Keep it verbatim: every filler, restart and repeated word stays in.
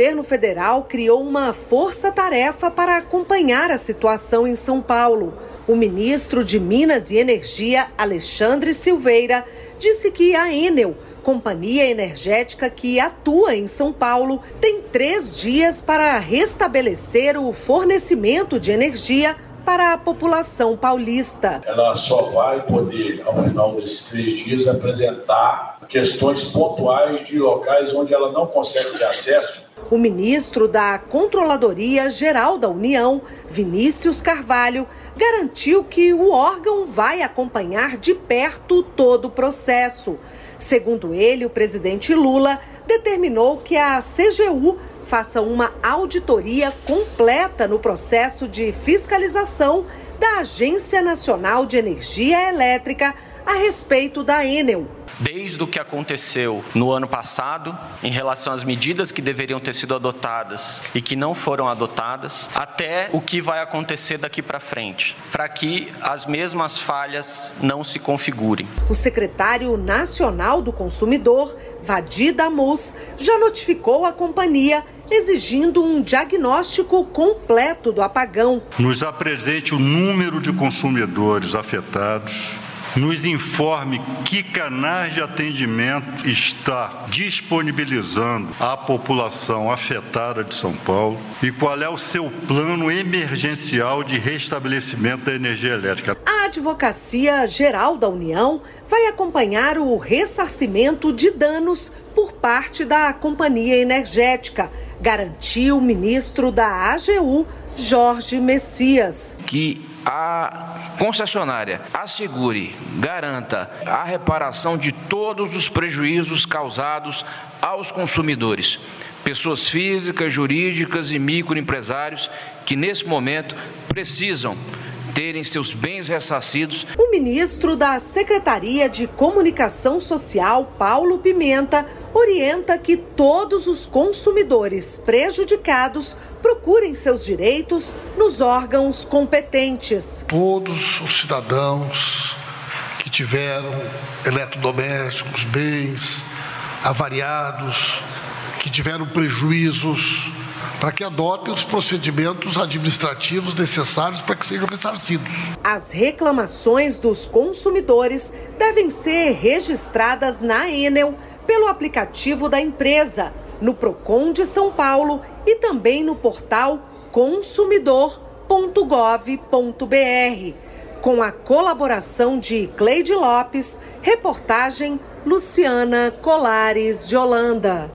governo federal criou uma força-tarefa para acompanhar a situação em São Paulo. O ministro de Minas e Energia, Alexandre Silveira, disse que a Enel, companhia energética que atua em São Paulo, tem três dias para restabelecer o fornecimento de energia para a população paulista. Ela só vai poder, ao final desses três dias, apresentar questões pontuais de locais onde ela não consegue ter acesso. O ministro da Controladoria Geral da União, Vinícius Carvalho, garantiu que o órgão vai acompanhar de perto todo o processo. Segundo ele, o presidente Lula determinou que a C G U faça uma auditoria completa no processo de fiscalização da Agência Nacional de Energia Elétrica a respeito da Enel. Desde o que aconteceu no ano passado, em relação às medidas que deveriam ter sido adotadas e que não foram adotadas, até o que vai acontecer daqui para frente, para que as mesmas falhas não se configurem. O secretário nacional do consumidor, Vadi Damus, já notificou a companhia exigindo um diagnóstico completo do apagão. Nos apresente o número de consumidores afetados, nos informe que canais de atendimento está disponibilizando à população afetada de São Paulo e qual é o seu plano emergencial de restabelecimento da energia elétrica. A Advocacia Geral da União vai acompanhar o ressarcimento de danos por parte da companhia energética, garantiu o ministro da A G U, Jorge Messias. Que a concessionária assegure, garanta a reparação de todos os prejuízos causados aos consumidores, pessoas físicas, jurídicas e microempresários que nesse momento precisam terem seus bens ressarcidos. O ministro da Secretaria de Comunicação Social, Paulo Pimenta, orienta que todos os consumidores prejudicados procurem seus direitos nos órgãos competentes. Todos os cidadãos que tiveram eletrodomésticos, bens avariados, que tiveram prejuízos, para que adotem os procedimentos administrativos necessários para que sejam ressarcidos. As reclamações dos consumidores devem ser registradas na Enel pelo aplicativo da empresa, no Procon de São Paulo e também no portal consumidor ponto gov ponto br. Com a colaboração de Cleide Lopes, reportagem Luciana Colares de Holanda.